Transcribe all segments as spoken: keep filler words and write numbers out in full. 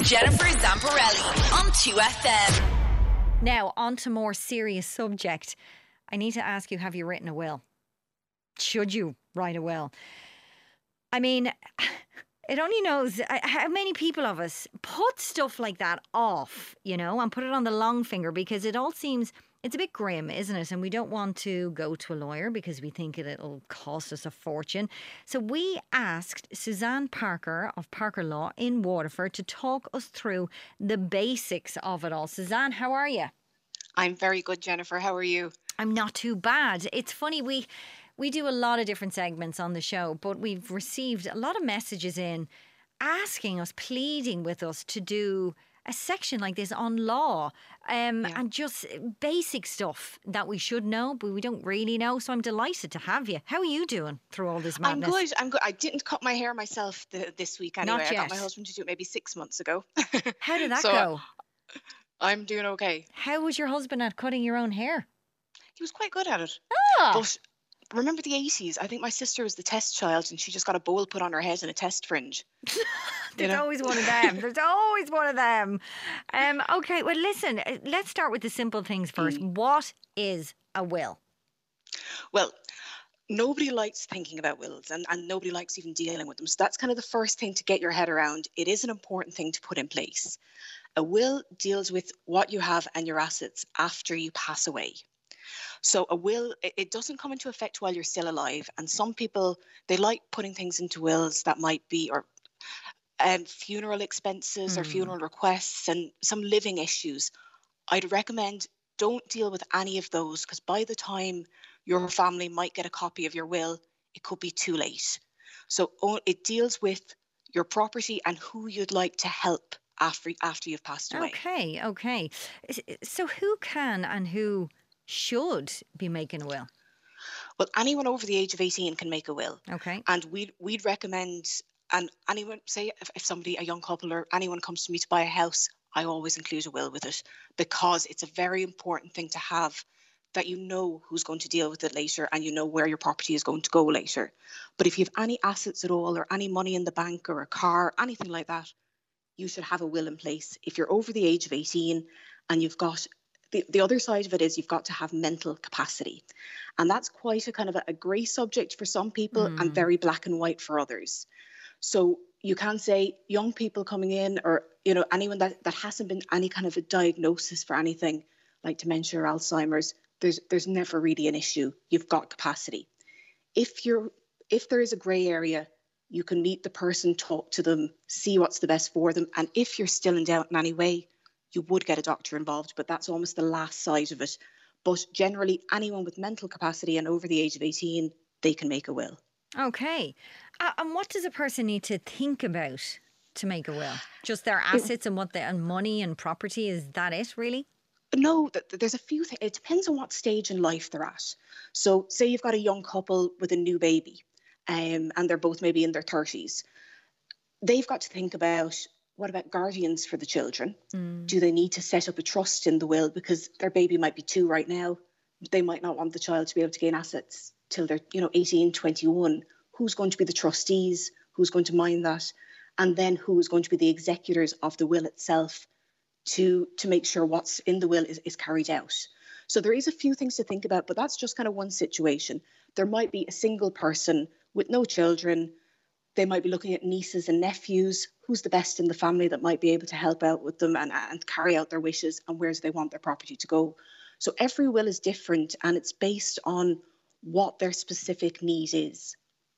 Jennifer Zamparelli on two F M. Now, on to more serious subject. I need to ask you, have you written a will? Should you write a will? I mean, it only knows how many people of us put stuff like that off, you know, and put it on the long finger because it all seems, it's a bit grim, isn't it? And we don't want to go to a lawyer because we think it, it'll cost us a fortune. So we asked Suzanne Parker of Parker Law in Waterford to talk us through the basics of it all. Suzanne, how are you? I'm very good, Jennifer. How are you? I'm not too bad. It's funny, we we do a lot of different segments on the show, but we've received a lot of messages in asking us, pleading with us to do a section like this on law um, Yeah. and just basic stuff that we should know, but we don't really know. So I'm delighted to have you. How are you doing through all this I'm madness? good. I'm good. I didn't cut my hair myself th- this week anyway. Not I got yet. my husband to do it maybe six months ago. How did that So, go? I'm doing okay. How was your husband at cutting your own hair? He was quite good at it. Ah, But remember the eighties? I think my sister was the test child and she just got a bowl put on her head and a test fringe. there's know? always one of them. There's always one of them. Um, okay, well, listen, uh, let's start with the simple things first. Mm. What is a will? Well, nobody likes thinking about wills and, and nobody likes even dealing with them. So that's kind of the first thing to get your head around. It is an important thing to put in place. A will deals with what you have and your assets after you pass away. So a will, it, it doesn't come into effect while you're still alive. And some people, they like putting things into wills that might be, or um, funeral expenses or Hmm. funeral requests and some living issues. I'd recommend don't deal with any of those because by the time your family might get a copy of your will, it could be too late. So o- it deals with your property and who you'd like to help after after you've passed away. Okay, okay. Is- So who can and who should be making a will? Well, anyone over the age of eighteen can make a will. Okay. And we'd, we'd recommend, and anyone, say if, if somebody, a young couple or anyone comes to me to buy a house, I always include a will with it because it's a very important thing to have that you know who's going to deal with it later and you know where your property is going to go later. But if you have any assets at all or any money in the bank or a car, anything like that, you should have a will in place. If you're over the age of eighteen and you've got, the, the other side of it is you've got to have mental capacity. And that's quite a kind of a, a grey subject for some people and Mm. very black and white for others. So you can say young people coming in or, you know, anyone that, that hasn't been any kind of a diagnosis for anything like dementia or Alzheimer's, there's there's never really an issue. You've got capacity. If you're if there is a grey area, you can meet the person, talk to them, see what's the best for them. And if you're still in doubt in any way, you would get a doctor involved, but that's almost the last side of it. But generally, anyone with mental capacity and over the age of eighteen, they can make a will. Okay. Uh, and what does a person need to think about to make a will? Just their assets and what they, and money and property, is that it really? No, th- th- there's a few things. It depends on what stage in life they're at. So say you've got a young couple with a new baby um, and they're both maybe in their thirties. They've got to think about, what about guardians for the children? Mm. Do they need to set up a trust in the will because their baby might be two right now? They might not want the child to be able to gain assets till they're, you know, eighteen, twenty-one. Who's going to be the trustees? Who's going to mind that? And then who is going to be the executors of the will itself to, to make sure what's in the will is, is carried out? So there is a few things to think about, but that's just kind of one situation. There might be a single person with no children. They might be looking at nieces and nephews. Who's the best in the family that might be able to help out with them and, and carry out their wishes, and where do they want their property to go? So every will is different and it's based on what their specific need is.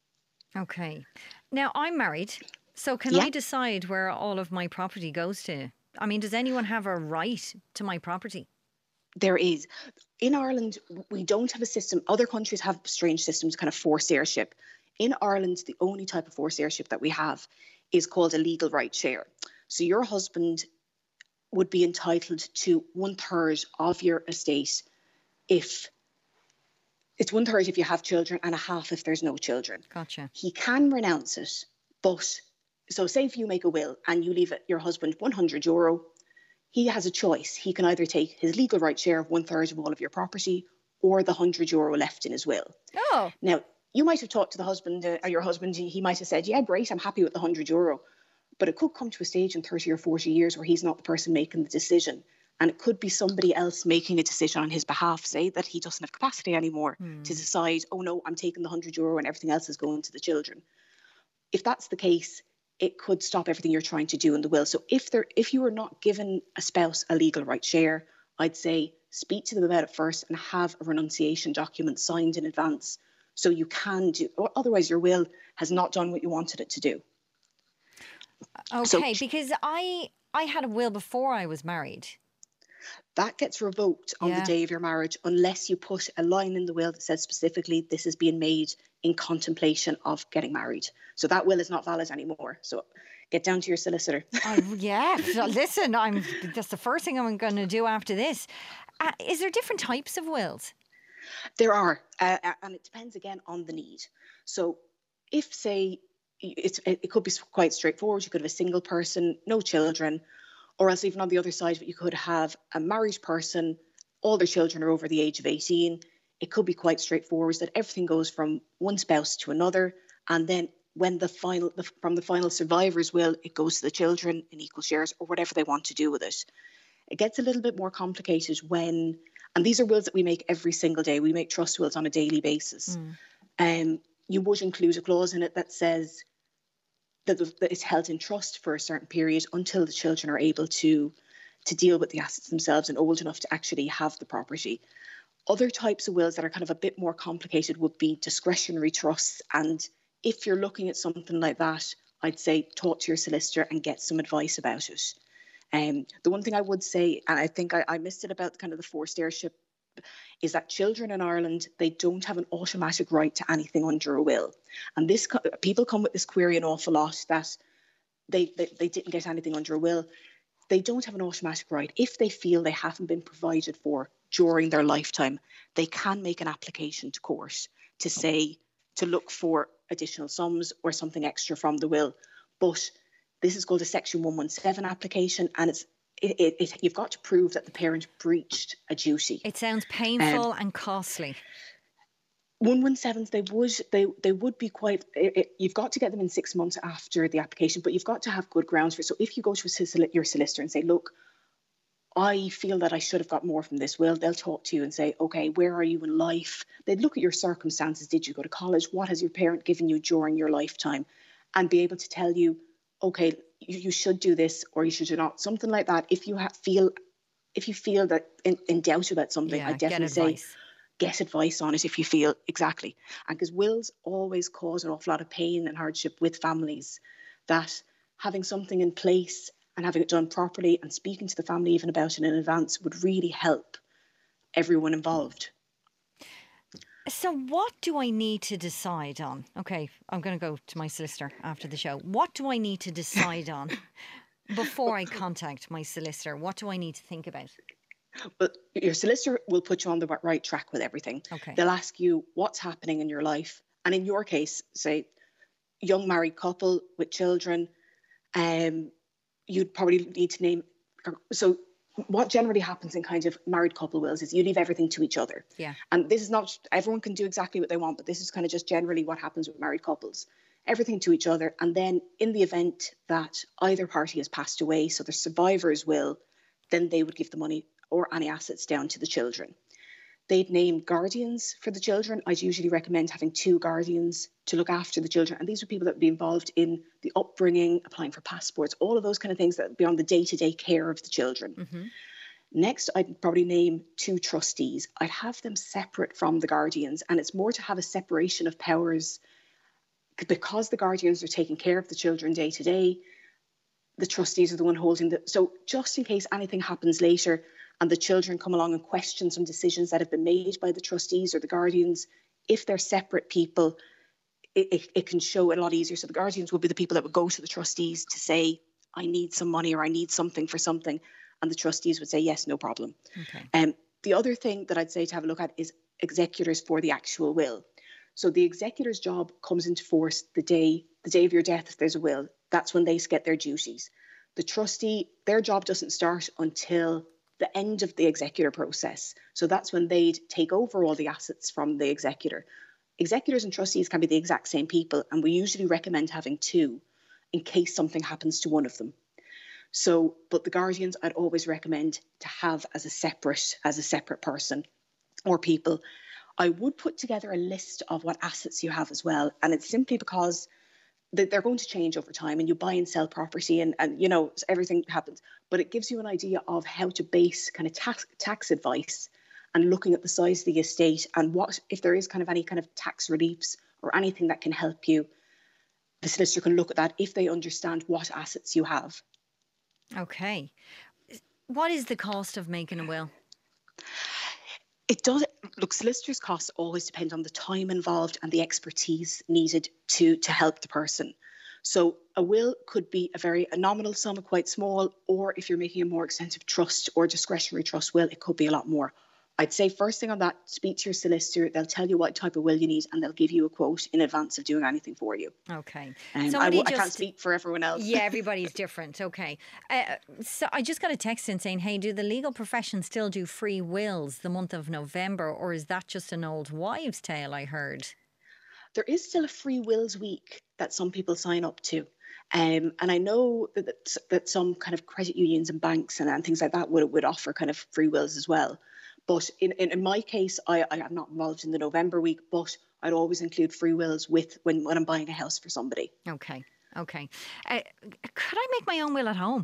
Okay. Now, I'm married, so can Yeah. I decide where all of my property goes to? I mean, does anyone have a right to my property? There is. In Ireland, we don't have a system. Other countries have strange systems, kind of forced heirship. In Ireland, the only type of forced heirship that we have is called a legal right share. So your husband would be entitled to one third of your estate if it's one third if you have children and a half if there's no children. Gotcha. He can renounce it, but so say if you make a will and you leave your husband one hundred euro, he has a choice. He can either take his legal right share of one third of all of your property or the one hundred euro left in his will. Oh, Now, you might have talked to the husband uh, or your husband, he might have said, yeah, great, I'm happy with the one hundred euro. But it could come to a stage in thirty or forty years where he's not the person making the decision. And it could be somebody else making a decision on his behalf, say that he doesn't have capacity anymore mm. to decide, oh no, I'm taking the one hundred euro and everything else is going to the children. If that's the case, it could stop everything you're trying to do in the will. So if there, if you are not given a spouse a legal right share, I'd say speak to them about it first and have a renunciation document signed in advance so you can do, otherwise your will has not done what you wanted it to do. Okay, so, because I I had a will before I was married. That gets revoked on yeah. the day of your marriage unless you put a line in the will that says specifically this is being made in contemplation of getting married. So that will is not valid anymore. So get down to your solicitor. uh, yeah, listen, I'm that's the first thing I'm going to do after this. Uh, is there different types of wills? There are, uh, and it depends again on the need. So if, say, it's, it could be quite straightforward. You could have a single person, no children, or else even on the other side of it, you could have a married person, all their children are over the age of eighteen. It could be quite straightforward that everything goes from one spouse to another, and then when the final, the, from the final survivor's will, it goes to the children in equal shares or whatever they want to do with it. It gets a little bit more complicated when, and these are wills that we make every single day. We make trust wills on a daily basis. Mm. Um, you would include a clause in it that says that, that it's held in trust for a certain period until the children are able to, to deal with the assets themselves and old enough to actually have the property. Other types of wills that are kind of a bit more complicated would be discretionary trusts. And if you're looking at something like that, I'd say talk to your solicitor and get some advice about it. Um, the one thing I would say, and I think I, I missed it about kind of the forced heirship, is that children in Ireland, they don't have an automatic right to anything under a will. And this people come with this query an awful lot that they, they, they didn't get anything under a will. They don't have an automatic right. If they feel they haven't been provided for during their lifetime, they can make an application to court to say, to look for additional sums or something extra from the will. But this is called a Section one seventeen application, and it's it, it, it, you've got to prove that the parent breached a duty. It sounds painful um, and costly. one seventeens, they would they they would be quite. It, it, you've got to get them in six months after the application, but you've got to have good grounds for it. So if you go to a, your solicitor and say, "Look, I feel that I should have got more from this will," they'll talk to you and say, "Okay, where are you in life?" They'd look at your circumstances. Did you go to college? What has your parent given you during your lifetime? And be able to tell you, okay, you, you should do this or you should not, something like that. If you ha- feel, if you feel that in, in doubt about something, yeah, I definitely say get advice on it if you feel exactly. And because wills always cause an awful lot of pain and hardship with families, that having something in place and having it done properly and speaking to the family even about it in advance would really help everyone involved. So what do I need to decide on? Okay, I'm going to go to my solicitor after the show. What do I need to decide on before I contact my solicitor? What do I need to think about? But your solicitor will put you on the right track with everything. Okay. They'll ask you what's happening in your life. And in your case, say, young married couple with children, um, you'd probably need to name... So what generally happens in kind of married couple wills is you leave everything to each other. Yeah. And this is not, everyone can do exactly what they want, but this is kind of just generally what happens with married couples. Everything to each other. And then in the event that either party has passed away, so the survivor's will, then they would give the money or any assets down to the children. They'd name guardians for the children. I'd usually recommend having two guardians to look after the children. And these are people that would be involved in the upbringing, applying for passports, all of those kind of things that would be on the day-to-day care of the children. Mm-hmm. Next, I'd probably name two trustees. I'd have them separate from the guardians. And it's more to have a separation of powers because the guardians are taking care of the children day to day. The trustees are the one holding the... So just in case anything happens later, and the children come along and question some decisions that have been made by the trustees or the guardians, if they're separate people, it, it, it can show a lot easier. So the guardians will be the people that would go to the trustees to say, I need some money or I need something for something. And the trustees would say, yes, no problem. Okay. Um, the other thing that I'd say to have a look at is executors for the actual will. So the executor's job comes into force the day, the day of your death if there's a will. That's when they get their duties. The trustee, their job doesn't start until the end of the executor process. So that's when they'd take over all the assets from the executor. Executors and trustees can be the exact same people, and we usually recommend having two. in case something happens to one of them. So, but the guardians I'd always recommend to have as a separate, as a separate person or people. I would put together a list of what assets you have as well. And it's simply because they're going to change over time, and you buy and sell property, and, and you know, everything happens. But it gives you an idea of how to base kind of tax, tax advice, and looking at the size of the estate and what, if there is kind of any kind of tax reliefs or anything that can help you. The solicitor can look at that if they understand what assets you have. Okay. What is the cost of making a will? It does. Look, solicitors' costs always depend on the time involved and the expertise needed to, to help the person. So a will could be a very a nominal sum, quite small, or if you're making a more extensive trust or discretionary trust will, it could be a lot more. I'd say first thing on that, speak to your solicitor. They'll tell you what type of will you need, and they'll give you a quote in advance of doing anything for you. Okay. Um, I, w- just, I can't speak for everyone else. Yeah, everybody's different. Okay. Uh, so I just got a text in saying, hey, do the legal profession still do free wills the month of November, or is that just an old wives' tale I heard? There is still a free wills week that some people sign up to. Um, and I know that, that that some kind of credit unions and banks and, and things like that would, would offer kind of free wills as well. But in, in, in my case, I, I am not involved in the November week, but I'd always include free wills with when, when I'm buying a house for somebody. Okay, okay. Uh, could I make my own will at home?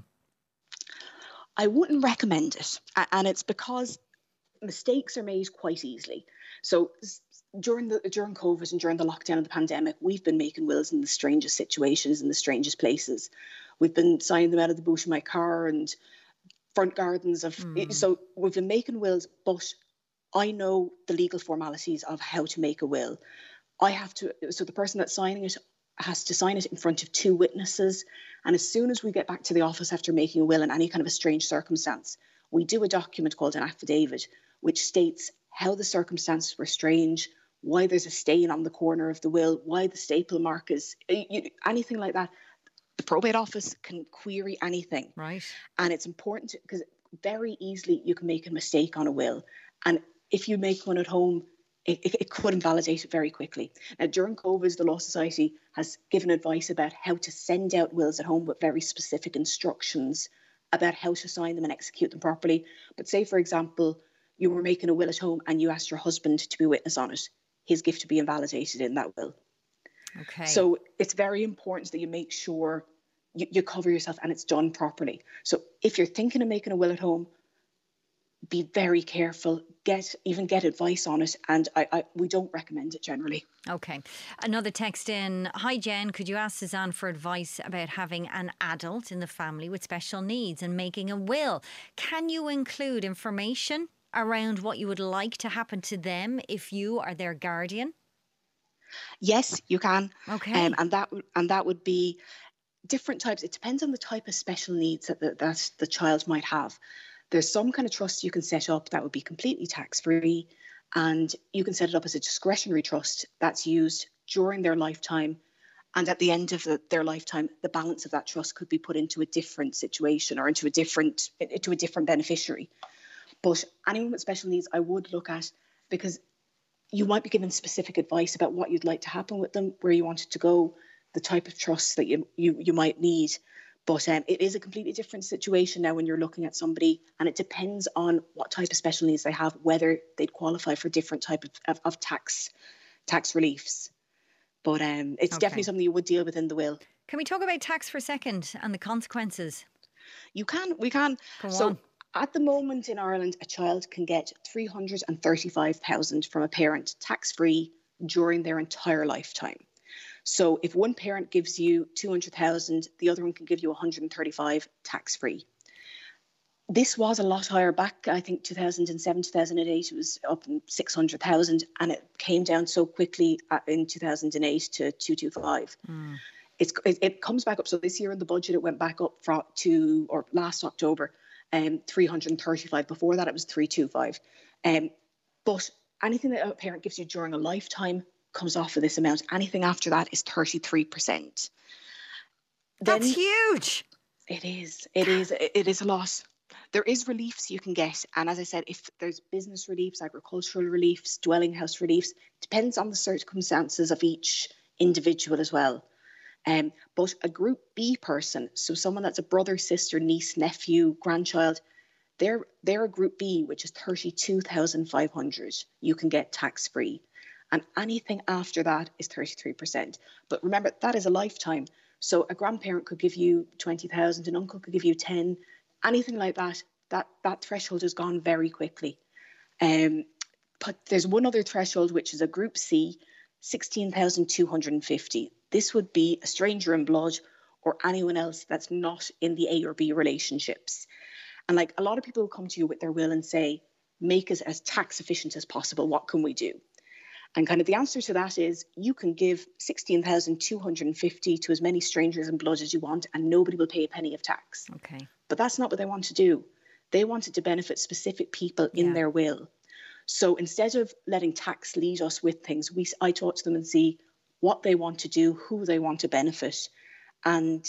I wouldn't recommend it. And it's because mistakes are made quite easily. So during the during COVID and during the lockdown of the pandemic, we've been making wills in the strangest situations, in the strangest places. We've been signing them out of the boot of my car and front gardens of mm. So we've been making wills, but I know the legal formalities of how to make a will. I have to, so the person that's signing it has to sign it in front of two witnesses. And as soon as we get back to the office after making a will in any kind of a strange circumstance, we do a document called an affidavit, which states how the circumstances were strange, why there's a stain on the corner of the will, why the staple mark is, anything like that. The probate office can query anything. Right. And it's important because very easily you can make a mistake on a will. And if you make one at home, it, it, it could invalidate it very quickly. Now, during COVID, the Law Society has given advice about how to send out wills at home with very specific instructions about how to sign them and execute them properly. But say, for example, you were making a will at home and you asked your husband to be a witness on it, his gift to be invalidated in that will. Okay. So it's very important that you make sure you, you cover yourself and it's done properly. So if you're thinking of making a will at home, be very careful. Get even get advice on it, and I, I we don't recommend it generally. Okay. Another text in. Hi Jen, could you ask Suzanne for advice about having an adult in the family with special needs and making a will? Can you include information around what you would like to happen to them if you are their guardian? Yes, you can. Okay. Um, and that and that would be different types. It depends on the type of special needs that the, that the child might have. There's some kind of trust you can set up that would be completely tax-free, and you can set it up as a discretionary trust that's used during their lifetime. And at the end of the, their lifetime, the balance of that trust could be put into a different situation or into a different into a different beneficiary. But anyone with special needs, I would look at, because you might be given specific advice about what you'd like to happen with them, where you want it to go, the type of trust that you you, you might need. But um, it is a completely different situation now when you're looking at somebody, and it depends on what type of special needs they have, whether they'd qualify for different type of, of, of tax tax reliefs. But um, it's okay. Definitely something you would deal with in the will. Can we talk about tax for a second and the consequences? You can, we can. Go so on. At the moment in Ireland, a child can get three hundred thirty-five thousand dollars from a parent tax-free during their entire lifetime. So if one parent gives you two hundred thousand dollars, the other one can give you one hundred thirty-five thousand dollars tax-free. This was a lot higher back, I think two thousand seven, two thousand eight, it was up in six hundred thousand, and it came down so quickly in two thousand eight to two hundred twenty-five. Mm. It's, it, it comes back up. So this year in the budget, it went back up from to, or last October, um, three hundred thirty-five. Before that, it was three hundred twenty-five. Um, but anything that a parent gives you during a lifetime comes off of this amount. Anything after that is thirty-three percent. That's then, huge. It is. It is. It is a lot. There is reliefs you can get. And as I said, if there's business reliefs, agricultural reliefs, dwelling house reliefs, depends on the circumstances of each individual as well. Um, but a Group B person, so someone that's a brother, sister, niece, nephew, grandchild, they're they're a Group B, which is thirty-two thousand five hundred. You can get tax free, and anything after that is thirty-three percent. But remember, that is a lifetime. So a grandparent could give you twenty thousand, an uncle could give you ten, anything like that. That that threshold has gone very quickly. Um, but there's one other threshold, which is a Group C, sixteen thousand two hundred fifty. This would be a stranger in blood or anyone else that's not in the A or B relationships. And like a lot of people will come to you with their will and say, make us as tax efficient as possible. What can we do? And kind of the answer to that is you can give sixteen thousand two hundred fifty to as many strangers in blood as you want and nobody will pay a penny of tax. Okay. But that's not what they want to do. They want it to benefit specific people in Yeah. their will. So instead of letting tax lead us with things, we I talk to them and see what they want to do, who they want to benefit. And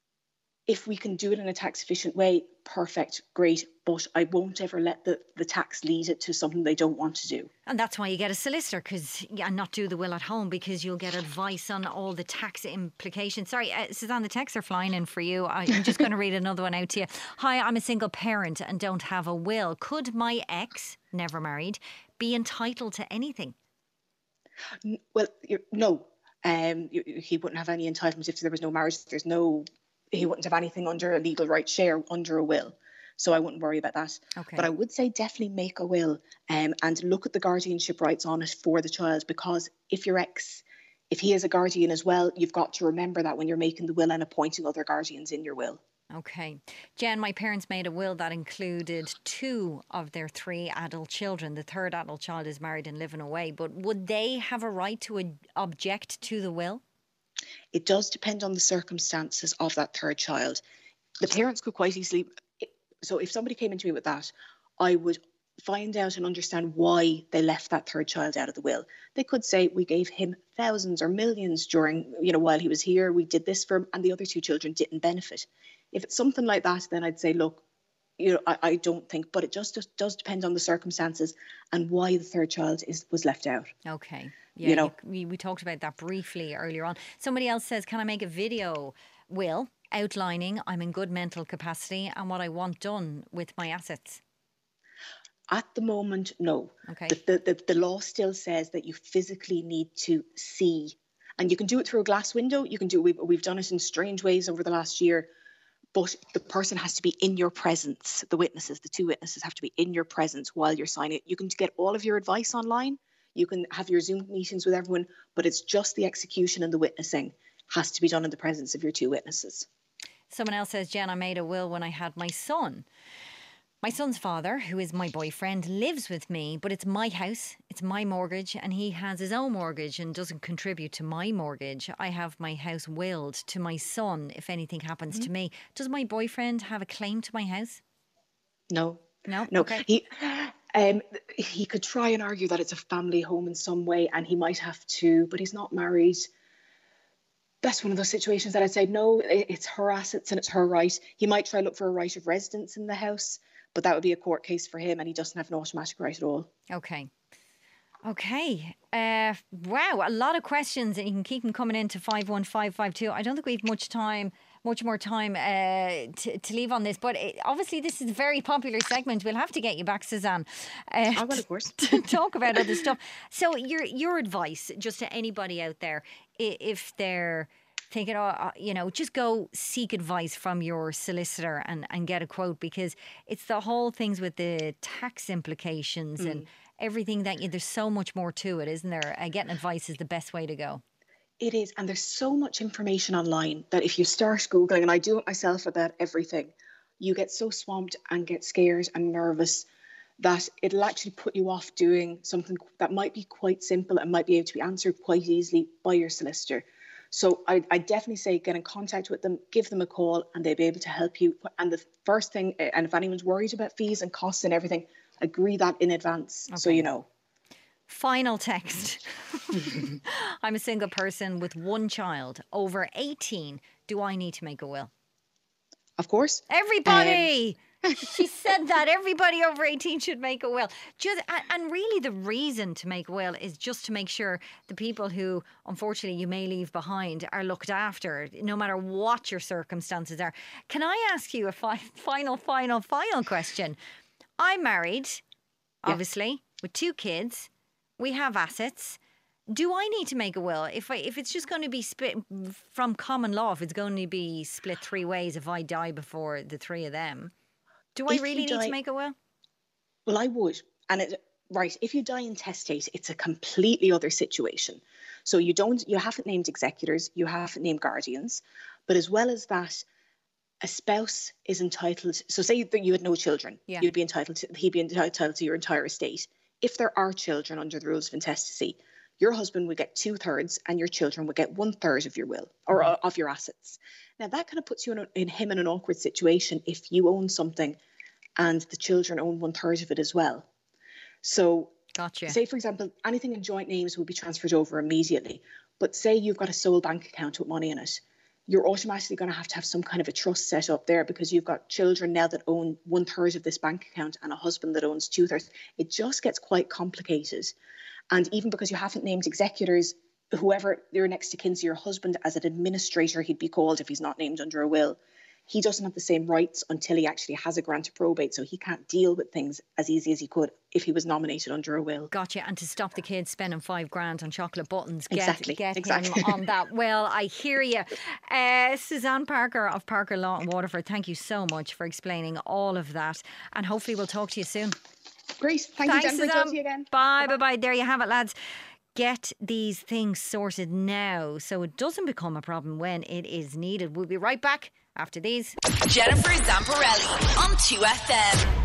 if we can do it in a tax efficient way, perfect, great. But I won't ever let the, the tax lead it to something they don't want to do. And that's why you get a solicitor, because and not do the will at home, because you'll get advice on all the tax implications. Sorry, uh, Suzanne, the texts are flying in for you. I'm just going to read another one out to you. Hi, I'm a single parent and don't have a will. Could my ex, never married, be entitled to anything? N- Well, you're, no, um, you, he wouldn't have any entitlement if there was no marriage. There's no, he wouldn't have anything under a legal right share under a will. So I wouldn't worry about that. Okay. But I would say definitely make a will um, and look at the guardianship rights on it for the child, because if your ex, if he is a guardian as well, you've got to remember that when you're making the will and appointing other guardians in your will. Okay. Jen, my parents made a will that included two of their three adult children. The third adult child is married and living away. But would they have a right to ad- object to the will? It does depend on the circumstances of that third child. The parents could quite easily, so if somebody came into me with that, I would find out and understand why they left that third child out of the will. They could say, we gave him thousands or millions during, you know, while he was here, we did this for him, and the other two children didn't benefit. If it's something like that, then I'd say, look, you know, I, I don't think, but it just, just does depend on the circumstances and why the third child is was left out. Okay. Yeah, You know. you- we, we talked about that briefly earlier on. Somebody else says, can I make a video, Will, outlining I'm in good mental capacity and what I want done with my assets? At the moment, no. Okay. The, the, the, the law still says that you physically need to see, and you can do it through a glass window. You can do we've, we've done it in strange ways over the last year, but the person has to be in your presence. The witnesses, the two witnesses have to be in your presence while you're signing it. You can get all of your advice online. You can have your Zoom meetings with everyone, but it's just the execution and the witnessing has to be done in the presence of your two witnesses. Someone else says, Jen, I made a will when I had my son. My son's father, who is my boyfriend, lives with me, but it's my house, it's my mortgage, and he has his own mortgage and doesn't contribute to my mortgage. I have my house willed to my son if anything happens Mm-hmm. to me. Does my boyfriend have a claim to my house? No. No? No, Okay. he um he could try and argue that it's a family home in some way, and he might have to, but he's not married. That's one of those situations that I'd say, no, i- it's her assets and it's her right. He might try look for a right of residence in the house, but that would be a court case for him, and he doesn't have an automatic right at all. Okay. Okay. Uh, wow, a lot of questions, and you can keep them coming in to five one five five two. I don't think we have much time, much more time uh, to, to leave on this, but it, obviously this is a very popular segment. We'll have to get you back, Suzanne, uh, Oh, well, of course. to talk about other stuff. So your your advice, just to anybody out there, i- if they're thinking, oh, uh, you know, just go seek advice from your solicitor and, and get a quote, because it's the whole things with the tax implications and everything that you, there's so much more to it, isn't there? Uh, getting advice is the best way to go. It is, and there's so much information online that if you start Googling, and I do it myself about everything, you get so swamped and get scared and nervous that it'll actually put you off doing something that might be quite simple and might be able to be answered quite easily by your solicitor. So I, I definitely say get in contact with them, give them a call, and they'll be able to help you. And the first thing, and if anyone's worried about fees and costs and everything, agree that in advance so Okay. you know. Final text. I'm a single person with one child over eighteen. Do I need to make a will? Of course. Everybody! She said that everybody over eighteen should make a will. Just, and, and really the reason to make a will is just to make sure the people who, unfortunately, you may leave behind are looked after, no matter what your circumstances are. Can I ask you a fi- final, final, final question? I'm married, obviously, yeah. with two kids. We have assets. Do I need to make a will? If I, if it's just going to be split from common law, if it's going to be split three ways if I die before the three of them, do I if really die, need to make a will? Well, I would. And it, right, if you die intestate, it's a completely other situation. So you don't, you haven't named executors, you haven't named guardians, but as well as that, a spouse is entitled. So say that you had no children, yeah. you'd be entitled to, he'd be entitled to your entire estate. If there are children under the rules of intestacy, your husband would get two thirds and your children would get one third of your will or mm-hmm. of your assets. Now that kind of puts you in, a, in him in an awkward situation if you own something and the children own one third of it as well. So gotcha. Say, for example, anything in joint names will be transferred over immediately. But say you've got a sole bank account with money in it, you're automatically going to have to have some kind of a trust set up there because you've got children now that own one third of this bank account and a husband that owns two thirds. It just gets quite complicated. And even because you haven't named executors, whoever they're next to kin to your husband as an administrator, he'd be called if he's not named under a will. He doesn't have the same rights until he actually has a grant of probate. So he can't deal with things as easy as he could if he was nominated under a will. Gotcha. And to stop the kids spending five grand on chocolate buttons, get, exactly. get exactly. him on that. Well, I hear you. Uh, Suzanne Parker of Parker Law in Waterford, thank you so much for explaining all of that. And hopefully we'll talk to you soon. Great. Thank Thanks, you, Jennifer. Suzanne. Talk to you again. Bye, bye, bye. There you have it, lads. Get these things sorted now so it doesn't become a problem when it is needed. We'll be right back after these. Jennifer Zamparelli on two F M.